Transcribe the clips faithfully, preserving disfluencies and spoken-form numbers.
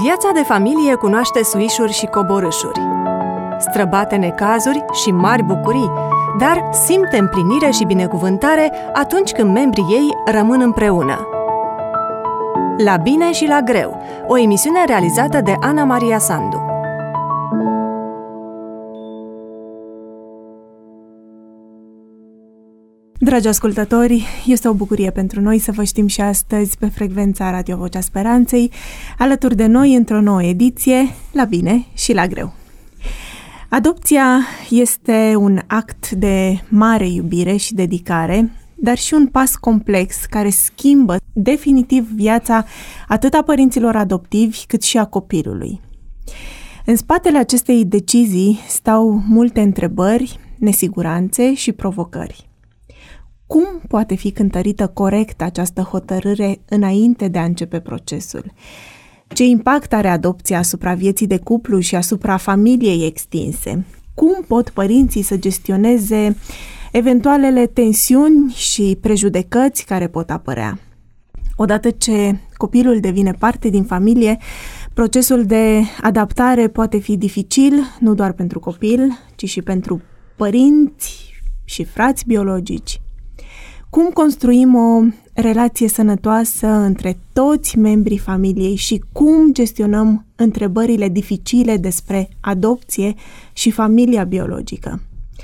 Viața de familie cunoaște suișuri și coborâșuri, străbate necazuri și mari bucurii, dar simte împlinire și binecuvântare atunci când membrii ei rămân împreună. La bine și la greu, o emisiune realizată de Ana Maria Sandu. Dragi ascultători, este o bucurie pentru noi să vă știm și astăzi pe frecvența Radio Vocea Speranței, alături de noi într-o nouă ediție, La bine și la greu. Adopția este un act de mare iubire și dedicare, dar și un pas complex care schimbă definitiv viața atât a părinților adoptivi cât și a copilului. În spatele acestei decizii stau multe întrebări, nesiguranțe și provocări. Cum poate fi cântărită corect această hotărâre înainte de a începe procesul? Ce impact are adopția asupra vieții de cuplu și asupra familiei extinse? Cum pot părinții să gestioneze eventualele tensiuni și prejudecăți care pot apărea? Odată ce copilul devine parte din familie, procesul de adaptare poate fi dificil, nu doar pentru copil, ci și pentru părinți și frați biologici. Cum construim o relație sănătoasă între toți membrii familiei și cum gestionăm întrebările dificile despre adopție și familia biologică?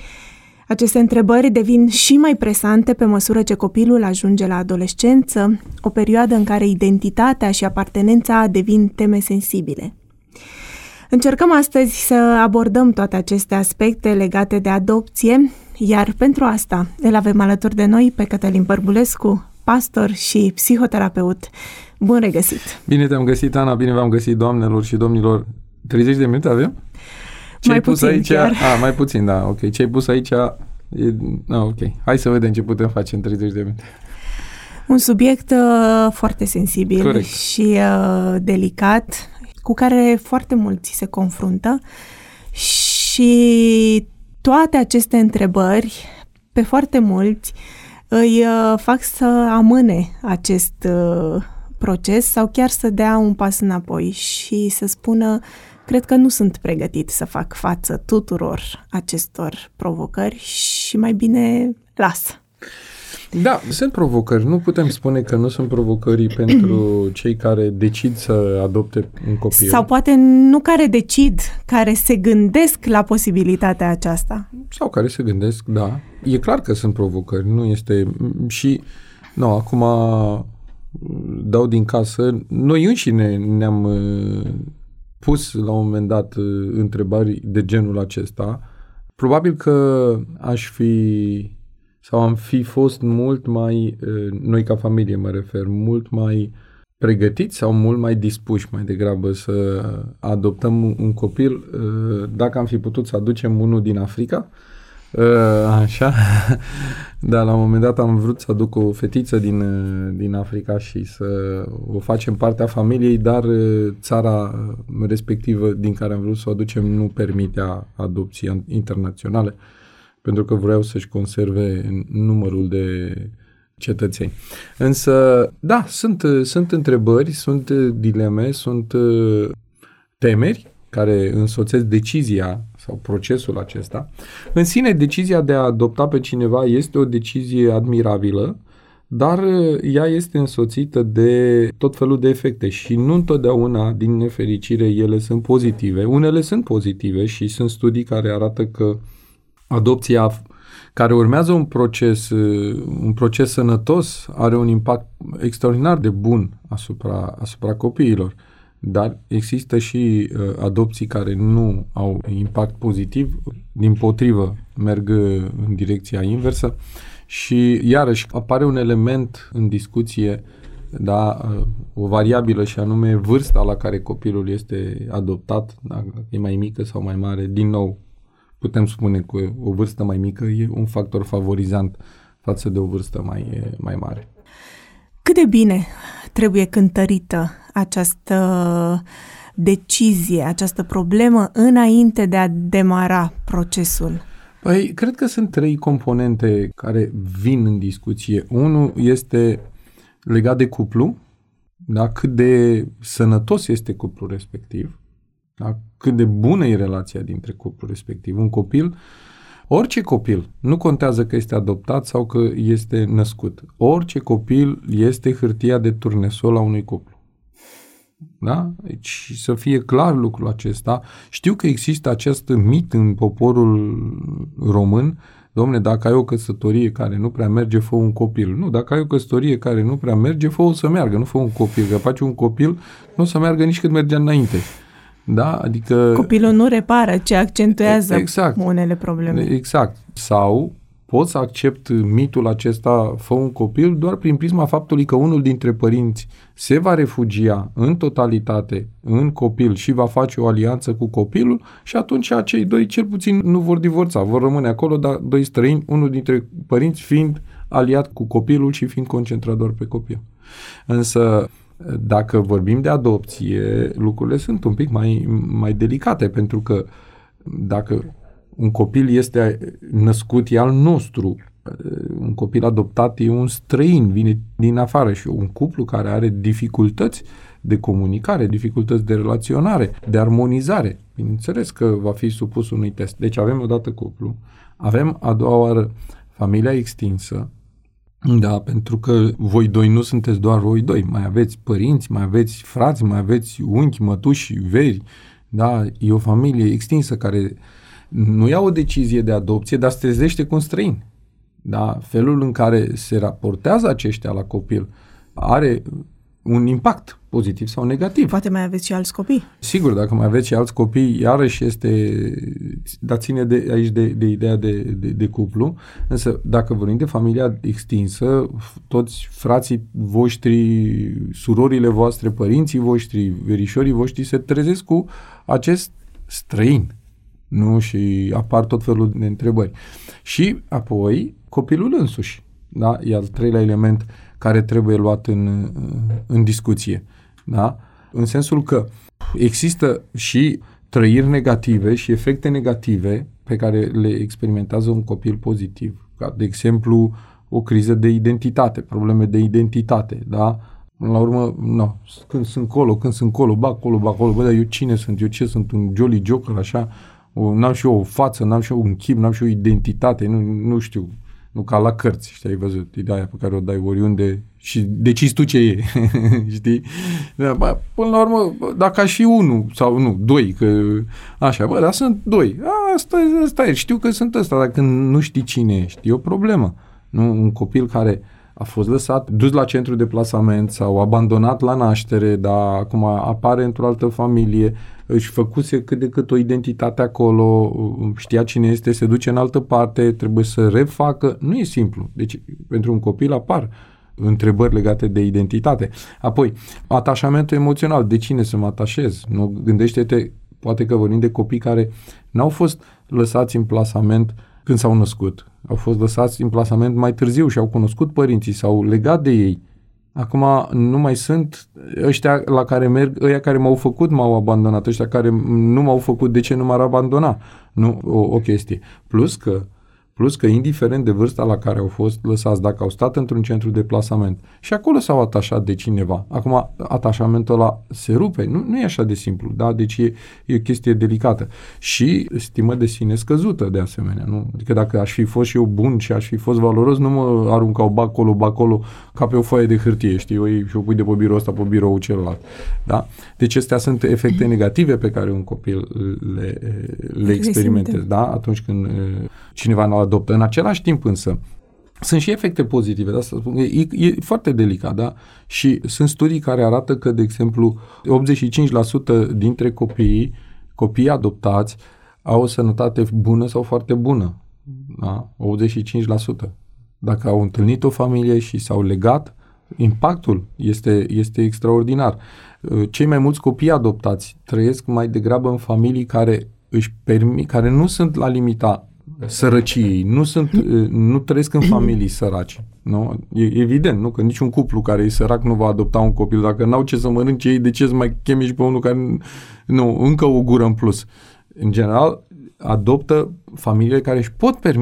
Aceste întrebări devin și mai presante pe măsură ce copilul ajunge la adolescență, o perioadă în care identitatea și apartenența devin teme sensibile. Încercăm astăzi să abordăm toate aceste aspecte legate de adopție, iar pentru asta îl avem alături de noi pe Cătălin Bărbulescu, pastor și psihoterapeut. Bun regăsit! Bine te-am găsit, Ana, bine v-am găsit, doamnelor și domnilor. treizeci de minute avem? Ce mai puțin aici? chiar. A, mai puțin, da, ok. Ce ai pus aici? E... A, ok. Hai să vedem ce putem face în treizeci de minute. Un subiect uh, foarte sensibil Corect. și uh, delicat, cu care foarte mulți se confruntă și toate aceste întrebări, pe foarte mulți, îi uh, fac să amâne acest uh, proces sau chiar să dea un pas înapoi și să spună: cred că nu sunt pregătit să fac față tuturor acestor provocări și mai bine las. Da, sunt provocări. Nu putem spune că nu sunt provocări pentru cei care decid să adopte un copil. Sau poate nu care decid, care se gândesc la posibilitatea aceasta. Sau care se gândesc, da. E clar că sunt provocări, nu este... Și, nu, acum dau din casă. Noi înșine ne-am pus la un moment dat întrebări de genul acesta. Probabil că aș fi... sau am fi fost mult mai, noi ca familie mă refer, mult mai pregătiți sau mult mai dispuși mai degrabă să adoptăm un copil dacă am fi putut să aducem unul din Africa. Așa, dar la un moment dat am vrut să aduc o fetiță din, din Africa și să o facem parte a familiei, dar țara respectivă din care am vrut să o aducem nu permitea adopții internaționale, pentru că vreau să-și conserve numărul de cetățeni. Însă, da, sunt, sunt întrebări, sunt dileme, sunt temeri care însoțesc decizia sau procesul acesta. În sine, decizia de a adopta pe cineva este o decizie admirabilă, dar ea este însoțită de tot felul de efecte și nu întotdeauna, din nefericire, ele sunt pozitive. Unele sunt pozitive și sunt studii care arată că adopția care urmează un proces, un proces sănătos are un impact extraordinar de bun asupra, asupra copiilor. Dar există și uh, adopții care nu au impact pozitiv, dimpotrivă merg în direcția inversă și iarăși apare un element în discuție, da, uh, o variabilă și anume vârsta la care copilul este adoptat, dacă e mai mică sau mai mare. Din nou, putem spune că o vârstă mai mică e un factor favorizant față de o vârstă mai, mai mare. Cât de bine trebuie cântărită această decizie, această problemă înainte de a demara procesul? Păi, cred că sunt trei componente care vin în discuție. Unul este legat de cuplu, da? Cât de sănătos este cuplul respectiv, da? Cât de bună e relația dintre cuplul respectiv. Un copil, orice copil, nu contează că este adoptat sau că este născut, orice copil este hârtia de turnesol a unui cuplu. Da? Deci să fie clar lucrul acesta. Știu că există acest mit în poporul român, dom'le, dacă ai o căsătorie care nu prea merge, fă un copil. Nu, dacă ai o căsătorie care nu prea merge, fă-o să meargă, nu fă un copil. Că faci un copil, nu o să meargă nici cât mergea înainte. Da? Adică... Copilul nu repară, ci accentuează exact, unele probleme. Exact. Sau pot să accept mitul acesta, fă un copil, doar prin prisma faptului că unul dintre părinți se va refugia în totalitate în copil și va face o alianță cu copilul și atunci acei doi cel puțin nu vor divorța, vor rămâne acolo, dar doi străini, unul dintre părinți fiind aliat cu copilul și fiind concentrat doar pe copil. Însă, dacă vorbim de adopție, lucrurile sunt un pic mai, mai delicate, pentru că dacă un copil este născut, e al nostru, un copil adoptat e un străin, vine din afară, și un cuplu care are dificultăți de comunicare, dificultăți de relaționare, de armonizare, bineînțeles că va fi supus unui test. Deci avem odată cuplu, avem a doua oară familia extinsă, da, pentru că voi doi nu sunteți doar voi doi, mai aveți părinți, mai aveți frați, mai aveți unchi, mătuși, veri, da, e o familie extinsă care nu ia o decizie de adopție, dar se trezește cu un străin. Da? Felul în care se raportează aceștia la copil are un impact pozitiv sau negativ. Poate mai aveți și alți copii. Sigur, dacă mai aveți și alți copii, iarăși este, dar ține de, aici de, de ideea de, de, de cuplu, însă dacă vorbim de familia extinsă, toți frații voștri, surorile voastre, părinții voștri, verișorii voștri se trezesc cu acest străin. Nu? Și apar tot felul de întrebări. Și apoi copilul însuși. Da? E al treilea element care trebuie luat în, în discuție. Da? În sensul că există și trăiri negative și efecte negative pe care le experimentează un copil pozitiv. Ca, de exemplu, o criză de identitate, probleme de identitate. Da? Până la urmă, no, când sunt colo, când sunt colo, ba colo, ba colo, bă, dar eu cine sunt? Eu ce sunt? Un jolly joker, așa? O, n-am și eu o față, n-am și eu un chip, n-am și eu o identitate, nu, nu știu, nu ca la cărți, știi, ai văzut, ideea pe care o dai oriunde și decizi tu ce e, știi? Bă, până la urmă, dacă aș fi unul sau nu, doi, că așa, bă, dar sunt doi, asta, asta e, știu că sunt ăsta, dar când nu știi cine ești, e o problemă, nu? Un copil care a fost lăsat, dus la centru de plasament sau abandonat la naștere, dar acum apare într-o altă familie, își făcuse cât de cât o identitate acolo, știa cine este, se duce în altă parte, trebuie să refacă. Nu e simplu. Deci, pentru un copil apar întrebări legate de identitate. Apoi, atașamentul emoțional. De cine să mă atașez? Nu, gândește-te, poate că vorbim de copii care n-au fost lăsați în plasament când s-au născut. Au fost lăsați în plasament mai târziu și au cunoscut părinții, s-au legat de ei. Acum nu mai sunt ăștia la care merg, ăia care m-au făcut m-au abandonat, ăștia care nu m-au făcut, de ce nu m-ar abandona? Nu, o, o chestie. Plus că, plus că, indiferent de vârsta la care au fost lăsați, dacă au stat într-un centru de plasament și acolo s-au atașat de cineva, acum atașamentul ăla se rupe, nu, nu e așa de simplu, da? Deci e, e o chestie delicată. Și stimă de sine scăzută, de asemenea, nu? Adică dacă aș fi fost și eu bun și aș fi fost valoros, nu mă aruncau ba acolo, ba acolo, ca pe o foaie de hârtie, știi? O iei și o pui de pe birou ăsta pe biroul celălalt, da? Deci astea sunt efecte negative pe care un copil le, le experimentează, da? Atunci când cineva nu adoptă. În același timp însă, sunt și efecte pozitive, da? E, e foarte delicat, da? Și sunt studii care arată că, de exemplu, optzeci și cinci la sută dintre copiii, copiii adoptați au o sănătate bună sau foarte bună, da? optzeci și cinci la sută. Dacă au întâlnit o familie și s-au legat, impactul este, este extraordinar. Cei mai mulți copii adoptați trăiesc mai degrabă în familii care își permit, care nu sunt la limita sărăciei, nu sunt, nu trăiesc în familii săraci. Nu? E evident, nu? Că niciun cuplu care e sărac nu va adopta un copil. Dacă n-au ce să mănânce ei, de ce să mai chemi și pe unul care nu, încă o gură în plus. În general, adoptă familiile care își pot permite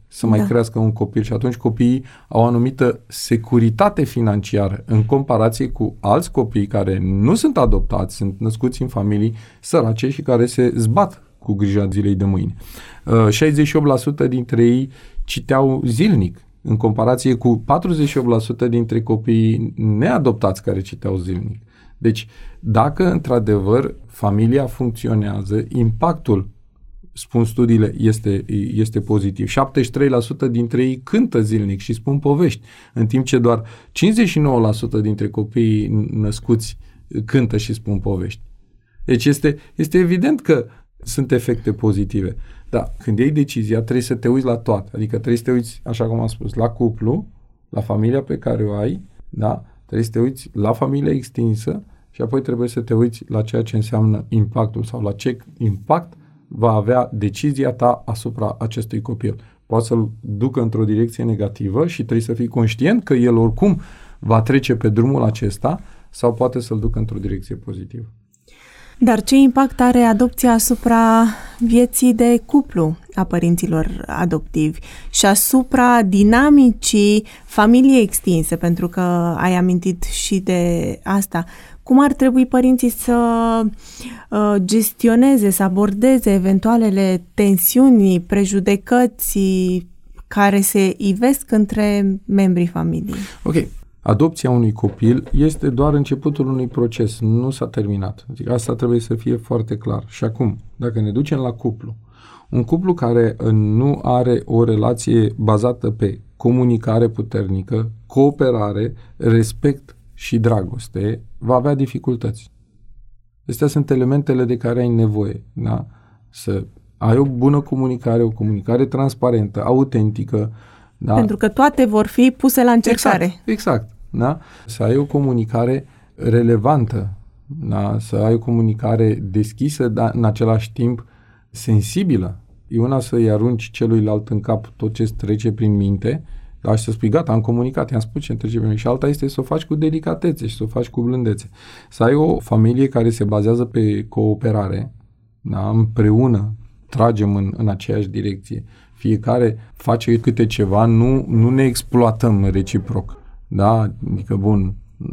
să mai da. crească un copil și atunci copiii au o anumită securitate financiară în comparație cu alți copii care nu sunt adoptați, sunt născuți în familii sărace și care se zbat cu grija zilei de mâine. șaizeci și opt la sută dintre ei citeau zilnic, în comparație cu patruzeci și opt la sută dintre copiii neadoptați care citeau zilnic. Deci, dacă într-adevăr familia funcționează, impactul, spun studiile, este, este pozitiv. șaptezeci și trei la sută dintre ei cântă zilnic și spun povești, în timp ce doar cincizeci și nouă la sută dintre copiii născuți cântă și spun povești. Deci este, este evident că sunt efecte pozitive. Dar când iei decizia, trebuie să te uiți la toate. Adică trebuie să te uiți, așa cum am spus, la cuplu, la familia pe care o ai, da? Trebuie să te uiți la familia extinsă și apoi trebuie să te uiți la ceea ce înseamnă impactul sau la ce impact va avea decizia ta asupra acestui copil. Poate să-l ducă într-o direcție negativă și trebuie să fii conștient că el oricum va trece pe drumul acesta sau poate să-l ducă într-o direcție pozitivă. Dar ce impact are adopția asupra vieții de cuplu a părinților adoptivi și asupra dinamicii familiei extinse, pentru că ai amintit și de asta? Cum ar trebui părinții să uh, gestioneze, să abordeze eventualele tensiuni, prejudecăți care se ivesc între membrii familiei? Ok. Adopția unui copil este doar începutul unui proces, nu s-a terminat. Adică asta trebuie să fie foarte clar. Și acum, dacă ne ducem la cuplu, un cuplu care nu are o relație bazată pe comunicare puternică, cooperare, respect și dragoste, va avea dificultăți. Astea sunt elementele de care ai nevoie, da? Să ai o bună comunicare, o comunicare transparentă, autentică, da? Pentru că toate vor fi puse la încercare. Exact, exact. Da? Să ai o comunicare relevantă, da? Să ai o comunicare deschisă, dar în același timp sensibilă. E una să-i arunci celuilalt în cap tot ce trece prin minte, da? Și să spui, gata, am comunicat, i-am spus ce îmi trece prin minte. Și alta este să o faci cu delicatețe și să o faci cu blândețe. Să ai o familie care se bazează pe cooperare, da? Împreună tragem în, în aceeași direcție. Fiecare face câte ceva, nu, nu ne exploatăm reciproc. Da? Adică, bun,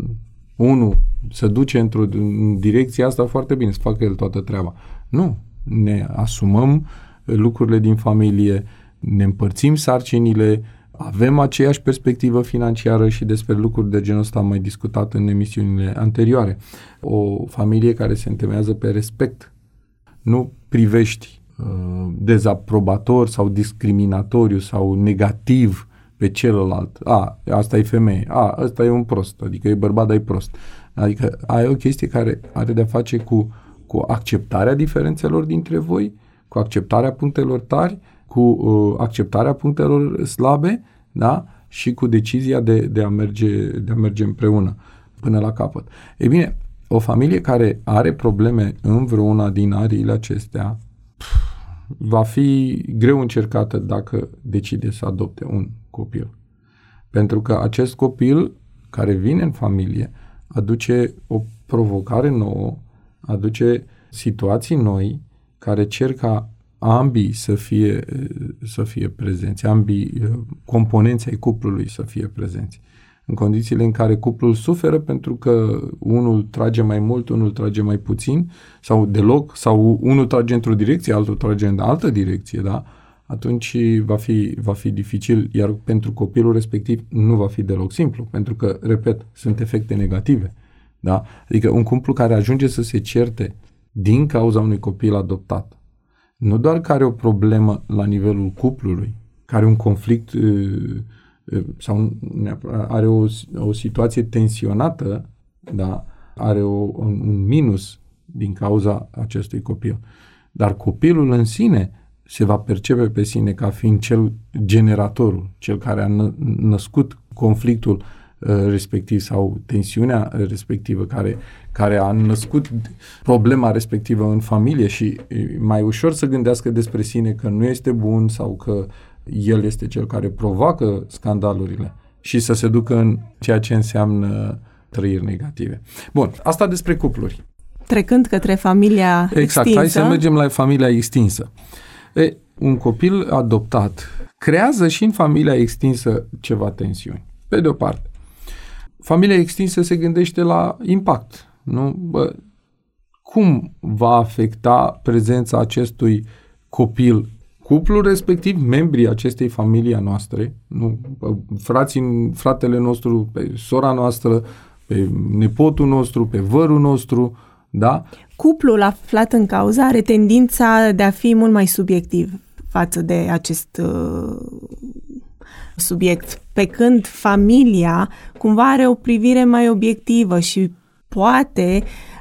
unul se duce într-o în direcție asta foarte bine, să facă el toată treaba. Nu. Ne asumăm lucrurile din familie, ne împărțim sarcinile, avem aceeași perspectivă financiară și despre lucruri de genul ăsta am mai discutat în emisiunile anterioare. O familie care se întemeiază pe respect. Nu privești uh, dezaprobator sau discriminatoriu sau negativ pe celălalt. A, asta e femeie. A, ăsta e un prost. Adică e bărbat, dar e prost. Adică ai o chestie care are de-a face cu, cu acceptarea diferențelor dintre voi, cu acceptarea punctelor tari, cu uh, acceptarea punctelor slabe, da? Și cu decizia de, de, a merge, de a merge împreună până la capăt. Ei bine, o familie care are probleme în vreuna din ariile acestea va fi greu încercată dacă decide să adopte un copil. Pentru că acest copil care vine în familie aduce o provocare nouă, aduce situații noi care cer ca ambii să fie, să fie prezenți, ambii componenți ai cuplului să fie prezenți. În condițiile în care cuplul suferă pentru că unul trage mai mult, unul trage mai puțin, sau deloc, sau unul trage într-o direcție, altul trage în altă direcție, da? Atunci va fi, va fi dificil, iar pentru copilul respectiv nu va fi deloc simplu, pentru că, repet, sunt efecte negative, da? Adică un cuplu care ajunge să se certe din cauza unui copil adoptat, nu doar că are o problemă la nivelul cuplului, care are un conflict sau are o, o situație tensionată, da, are o, un, un minus din cauza acestui copil. Dar copilul în sine se va percepe pe sine ca fiind cel generatorul, cel care a nă, născut conflictul uh, respectiv sau tensiunea respectivă, care, care a născut problema respectivă în familie și e mai ușor să gândească despre sine că nu este bun sau că el este cel care provoacă scandalurile și să se ducă în ceea ce înseamnă trăiri negative. Bun, asta despre cupluri. Trecând către familia exact, extinsă. Hai să mergem la familia extinsă. E, un copil adoptat creează și în familia extinsă ceva tensiuni. Pe de o parte, familia extinsă se gândește la impact. Nu? Bă, cum va afecta prezența acestui copil cuplul respectiv, membrii acestei familii a noastre, nu? Frații, fratele nostru, pe sora noastră, pe nepotul nostru, pe vărul nostru, da? Cuplul aflat în cauză are tendința de a fi mult mai subiectiv față de acest uh, subiect, pe când familia cumva are o privire mai obiectivă și poate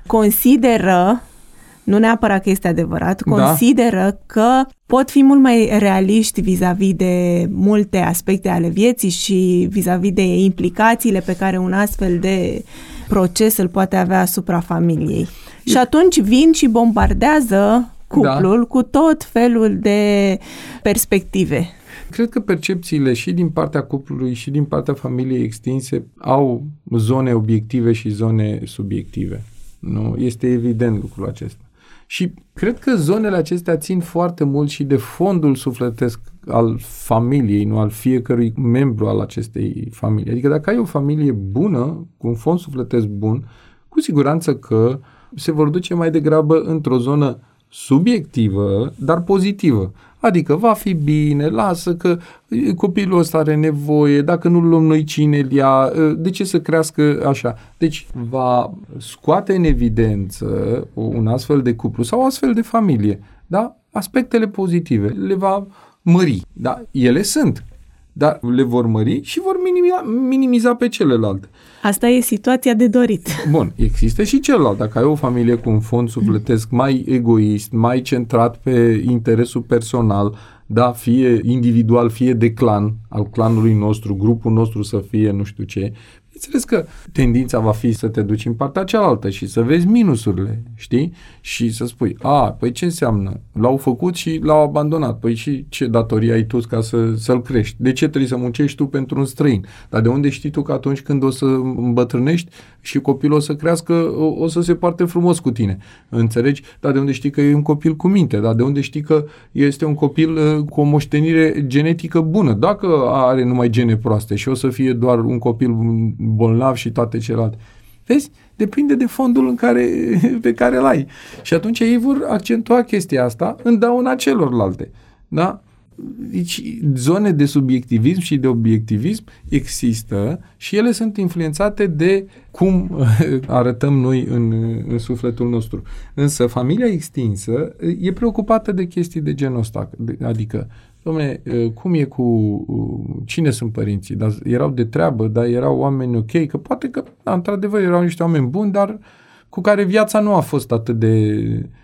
consideră, nu neapărat că este adevărat, consideră da. că pot fi mult mai realiști vis-a-vis de multe aspecte ale vieții și vis-a-vis de implicațiile pe care un astfel de proces îl poate avea asupra familiei. E... Și atunci vin și bombardează cuplul da. cu tot felul de perspective. Cred că percepțiile și din partea cuplului și din partea familiei extinse au zone obiective și zone subiective. Nu? Este evident lucrul acesta. Și cred că zonele acestea țin foarte mult și de fondul sufletesc al familiei, nu al fiecărui membru al acestei familii. Adică dacă ai o familie bună, cu un fond sufletesc bun, cu siguranță că se vor duce mai degrabă într-o zonă subiectivă, dar pozitivă. Adică va fi bine, lasă că copilul ăsta are nevoie, dacă nu-l luăm noi, cine îl ia, de ce să crească așa? Deci va scoate în evidență un astfel de cuplu sau o astfel de familie, da? Aspectele pozitive, le va mări, da? Ele sunt, dar le vor mări și vor minimiza, minimiza pe celelalte. Asta e situația de dorit. Bun, există și celălalt. Dacă ai o familie cu un fond sufletesc mai egoist, mai centrat pe interesul personal, da, fie individual, fie de clan, al clanului nostru, grupul nostru să fie nu știu ce, înțeles că tendința va fi să te duci în partea cealaltă și să vezi minusurile, știi? Și să spui, a, păi ce înseamnă? L-au făcut și l-au abandonat. Păi și ce datorie ai tu ca să, să-l crești? De ce trebuie să muncești tu pentru un străin? Dar de unde știi tu că atunci când o să îmbătrânești și copilul o să crească, o, o să se poarte frumos cu tine? Înțelegi? Dar de unde știi că e un copil cu minte? Dar de unde știi că este un copil uh, cu o moștenire genetică bună? Dacă are numai gene proaste și o să fie doar un copil bolnav și toate celelalte. Vezi? Depinde de fondul în care, pe care îl ai. Și atunci ei vor accentua chestia asta în dauna celorlalte. Da? Deci zone de subiectivism și de obiectivism există și ele sunt influențate de cum arătăm noi în, în sufletul nostru. Însă familia extinsă e preocupată de chestii de genul ăsta. Adică dom'le, cum e cu cine sunt părinții? Dar erau de treabă, dar erau oameni ok, că poate că, da, într-adevăr, erau niște oameni buni, dar cu care viața nu a fost atât de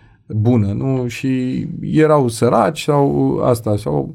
bună, nu? Și erau săraci sau asta, sau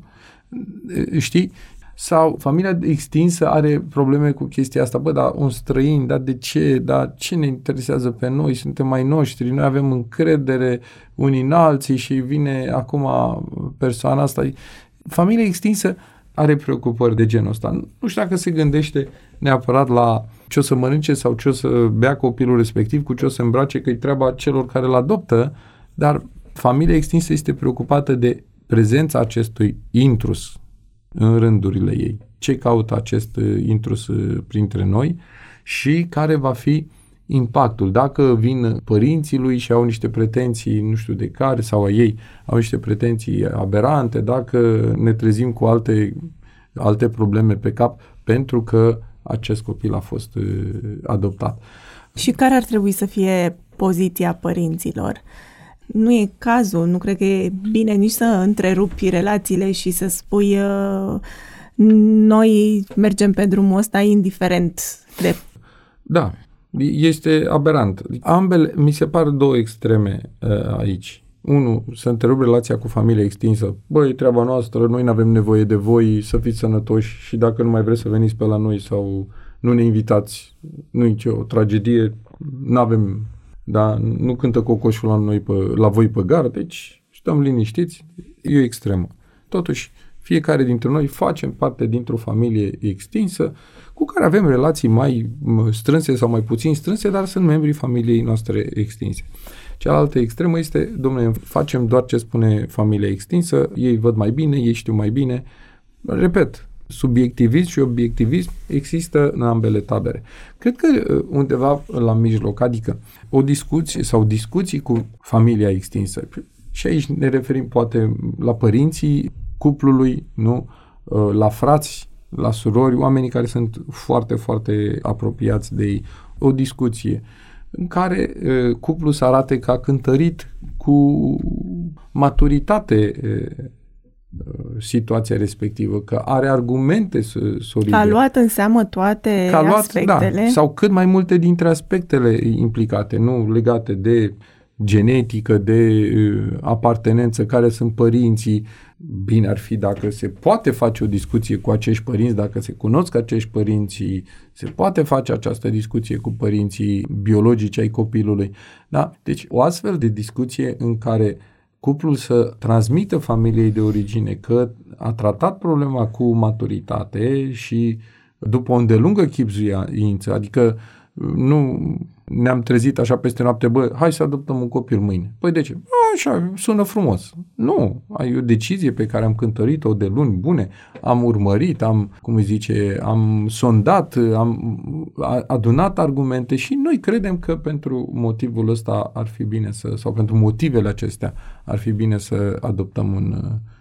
știi? Sau familia extinsă are probleme cu chestia asta, bă, dar un străin, dar de ce? Dar ce ne interesează pe noi? Suntem mai noștri, noi avem încredere unii în alții și vine acum persoana asta. Familia extinsă are preocupări de genul ăsta. Nu știu dacă se gândește neapărat la ce o să mănânce sau ce o să bea copilul respectiv, cu ce o să îmbrace, că e treaba celor care îl adoptă, dar familia extinsă este preocupată de prezența acestui intrus în rândurile ei. Ce caută acest intrus printre noi și care va fi impactul. Dacă vin părinții lui și au niște pretenții, nu știu de care, sau a ei au niște pretenții aberante, dacă ne trezim cu alte, alte probleme pe cap pentru că acest copil a fost uh, adoptat. Și care ar trebui să fie poziția părinților? Nu e cazul, nu cred că e bine nici să întrerupi relațiile și să spui uh, noi mergem pe drumul ăsta indiferent de... Da, este aberant. Ambele, mi se par două extreme uh, aici. Unu, să întrerup relația cu familia extinsă. Băi, treaba noastră, noi nu avem nevoie de voi, să fiți sănătoși și dacă nu mai vreți să veniți pe la noi sau nu ne invitați, nu e nicio tragedie, nu avem, da, nu cântă cocoșul la, noi pe, la voi pe gar, deci stăm liniștiți, e o extremă. Totuși, fiecare dintre noi facem parte dintr-o familie extinsă cu care avem relații mai strânse sau mai puțin strânse, dar sunt membrii familiei noastre extinse. Cealaltă extremă este, domnule, facem doar ce spune familia extinsă, ei văd mai bine, ei știu mai bine, repet, subiectivism și obiectivism există în ambele tabere. Cred că undeva la mijloc, adică o discuție sau discuții cu familia extinsă. Și aici ne referim poate la părinții cuplului, nu? La frați, la surori, oamenii care sunt foarte, foarte apropiați de ei. O discuție în care cuplul să arate că a cântărit cu maturitate situația respectivă, că are argumente solide. Că a luat în seamă toate că a luat, aspectele. Da, sau cât mai multe dintre aspectele implicate, nu legate de genetică, de uh, apartenență, care sunt părinții. Bine ar fi dacă se poate face o discuție cu acești părinți, dacă se cunosc acești părinți, se poate face această discuție cu părinții biologici ai copilului. Da? Deci o astfel de discuție în care cuplul să transmită familiei de origine că a tratat problema cu maturitate și după o îndelungă chibzuință, adică nu ne-am trezit așa peste noapte, bă, hai să adoptăm un copil mâine. Păi de ce? Așa, sună frumos. Nu, ai o decizie pe care am cântărit-o de luni bune, am urmărit, am, cum îi zice, am sondat, am adunat argumente și noi credem că pentru motivul ăsta ar fi bine să, sau pentru motivele acestea ar fi bine să adoptăm un,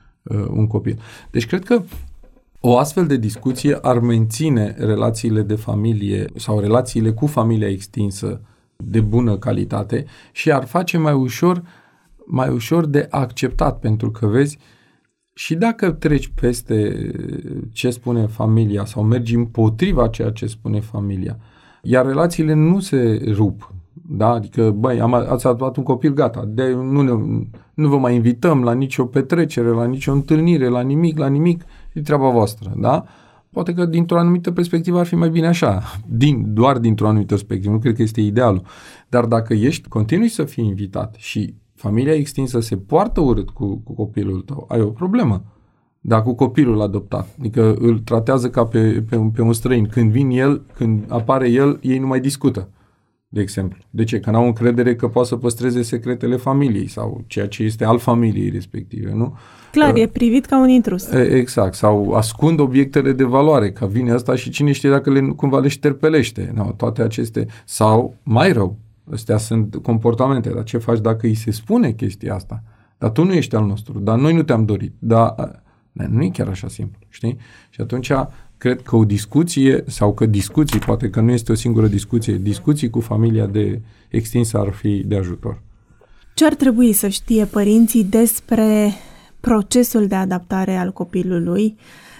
un copil. Deci cred că o astfel de discuție ar menține relațiile de familie sau relațiile cu familia extinsă de bună calitate și ar face mai ușor, mai ușor de acceptat, pentru că vezi, și dacă treci peste ce spune familia sau mergi împotriva ceea ce spune familia, iar relațiile nu se rup, da? Adică, băi, am, ați adoptat un copil, gata, de, nu, ne, nu vă mai invităm la nicio petrecere, la nicio întâlnire, la nimic, la nimic, e treaba voastră, da? Poate că dintr-o anumită perspectivă ar fi mai bine așa, din, doar dintr-o anumită perspectivă, nu cred că este idealul. Dar dacă ești, continui să fii invitat și familia extinsă se poartă urât cu, cu copilul tău, ai o problemă. Dar cu copilul adoptat, adică îl tratează ca pe, pe, un, pe un străin. Când vin el, când apare el, ei nu mai discută, de exemplu. De ce? Că n-au încredere că poate să păstreze secretele familiei sau ceea ce este al familiei respective, nu? Clar, uh, e privit ca un intrus. Exact. Sau ascund obiectele de valoare, că vine ăsta și cine știe dacă le, cumva le șterpelește. No, toate aceste, sau mai rău, astea sunt comportamente, dar ce faci dacă îi se spune chestia asta? Dar tu nu ești al nostru, dar noi nu te-am dorit, dar nu e chiar așa simplu, știi? Și atunci cred că o discuție, sau că discuții, poate că nu este o singură discuție, discuții cu familia de extinsă ar fi de ajutor. Ce ar trebui să știe părinții despre procesul de adaptare al copilului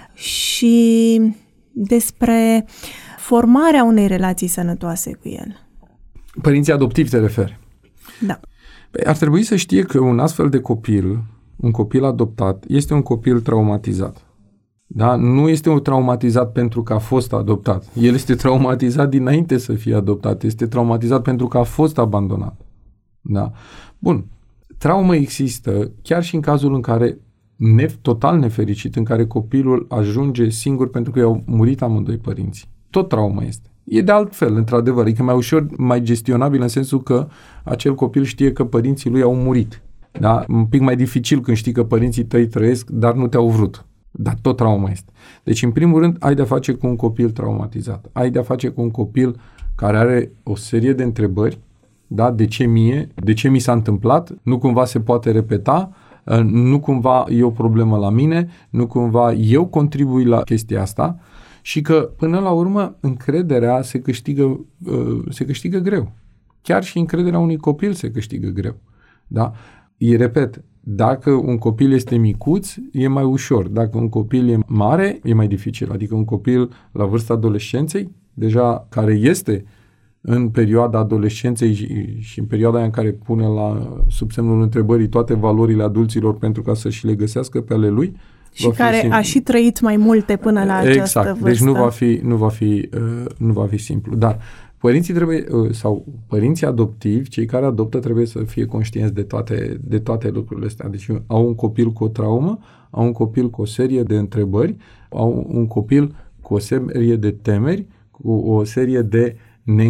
și despre formarea unei relații sănătoase cu el? Părinții adoptivi te referi? Da. Păi ar trebui să știe că un astfel de copil, un copil adoptat, este un copil traumatizat. Da? Nu este un traumatizat pentru că a fost adoptat. El este traumatizat dinainte să fie adoptat. Este traumatizat pentru că a fost abandonat. Da? Bun. Traumă există chiar și în cazul în care, ne, total nefericit, în care copilul ajunge singur pentru că i-au murit amândoi părinții. Tot traumă este. E de altfel, într-adevăr. Adică mai ușor, mai gestionabil în sensul că acel copil știe că părinții lui au murit. Da? Un pic mai dificil când știi că părinții tăi trăiesc, dar nu te-au vrut. Dar tot trauma este. Deci, în primul rând, ai de-a face cu un copil traumatizat. Ai de-a face cu un copil care are o serie de întrebări. Da? De ce mie? De ce mi s-a întâmplat? Nu cumva se poate repeta? Nu cumva e o problemă la mine? Nu cumva eu contribui la chestia asta? Și că, până la urmă, încrederea se câștigă, se câștigă greu. Chiar și încrederea unui copil se câștigă greu. Da? Îi repet, dacă un copil este micuț, e mai ușor. Dacă un copil e mare, e mai dificil. Adică un copil la vârsta adolescenței, deja care este în perioada adolescenței și, și în perioada în care pune la sub semnul întrebării toate valorile adulților pentru ca să și le găsească pe ale lui. Și care simplu. A și trăit mai multe până la această exact. vârstă. Deci nu va fi, nu va fi, uh, nu va fi simplu. Dar părinții trebuie, uh, sau părinții adoptivi, cei care adoptă, trebuie să fie conștienți de toate, de toate lucrurile astea. Deci au un copil cu o traumă, au un copil cu o serie de întrebări, au un copil cu o serie de temeri, cu o serie de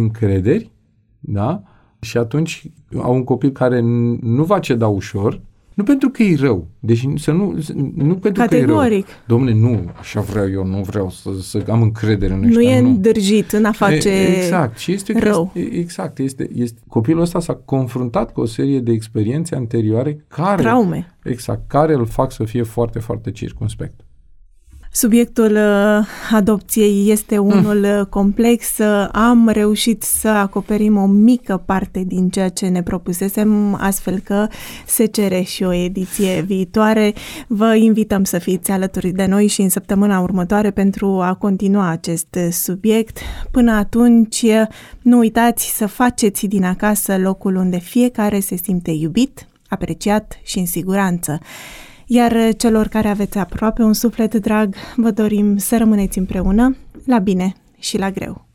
neîncrederi, da? Și atunci au un copil care nu va ceda ușor, Nu pentru că e rău, deci să nu, nu pentru Categoric. că e rău. Dom'le, nu, așa vreau eu, nu vreau să, să am încredere în ăștia. Nu e nu. îndrăjit în a face exact. Și este rău. Că, exact. Este, este, copilul ăsta s-a confruntat cu o serie de experiențe anterioare care... Traume. Exact, care îl fac să fie foarte, foarte circumspect. Subiectul uh, adopției este unul mm. complex. Am reușit să acoperim o mică parte din ceea ce ne propusesem, astfel că se cere și o ediție viitoare. Vă invităm să fiți alături de noi și în săptămâna următoare pentru a continua acest subiect. Până atunci, nu uitați să faceți din acasă locul unde fiecare se simte iubit, apreciat și în siguranță. Iar celor care aveți aproape un suflet drag, vă dorim să rămâneți împreună, la bine și la greu.